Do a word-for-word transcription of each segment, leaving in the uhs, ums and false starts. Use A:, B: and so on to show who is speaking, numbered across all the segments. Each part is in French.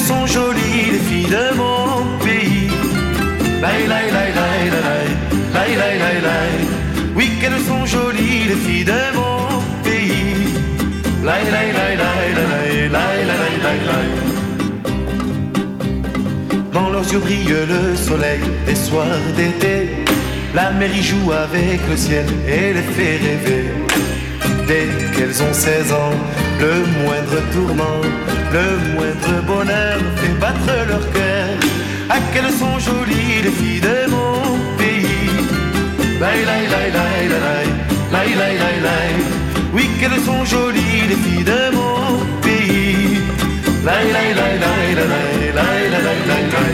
A: sont jolies les filles de mon pays. Laï, laï, laï, laï, laï, laï, laï, laï, laï. Oui, qu'elles sont jolies les filles de mon pays. Laï, laï, laï, laï, laï, laï, laï, laï, laï. Dans leurs yeux brille le soleil des soirs d'été. La mer y joue avec le ciel et les fait rêver. Dès qu'elles ont seize ans, le moindre tourment, le moindre bonheur fait battre leur cœur. Ah, qu'elles sont jolies les filles de mon pays. Laï, laï, laï, laï, laï, laï, laï, laï, laï. Oui, qu'elles sont jolies les filles de mon pays. Laï, laï, laï, laï, laï, laï, laï, laï, laï.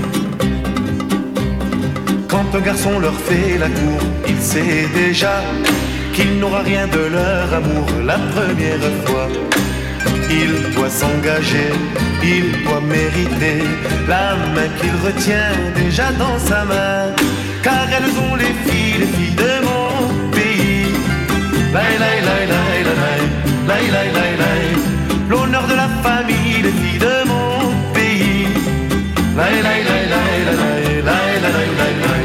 A: Quand un garçon leur fait la cour, il sait déjà qu'il n'aura rien de leur amour la première fois. Il doit s'engager, il doit mériter la main qu'il retient déjà dans sa main. Car elles ont les filles, les filles de mon pays. Laï, laï, laï, laï, laï, laï, laï, laï, laï. L'honneur de la famille, les filles de mon pays. Laï, laï, laï, laï, laï, laï, laï, laï, laï.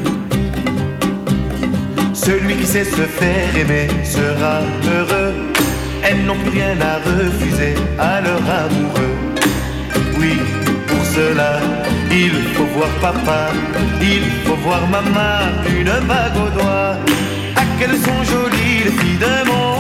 A: Celui qui sait se faire aimer sera heureux. Elles n'ont plus rien à refuser à leur amoureux. Oui, pour cela, il faut voir papa, il faut voir maman, une bague au doigt. Ah, qu'elles sont jolies les filles de mon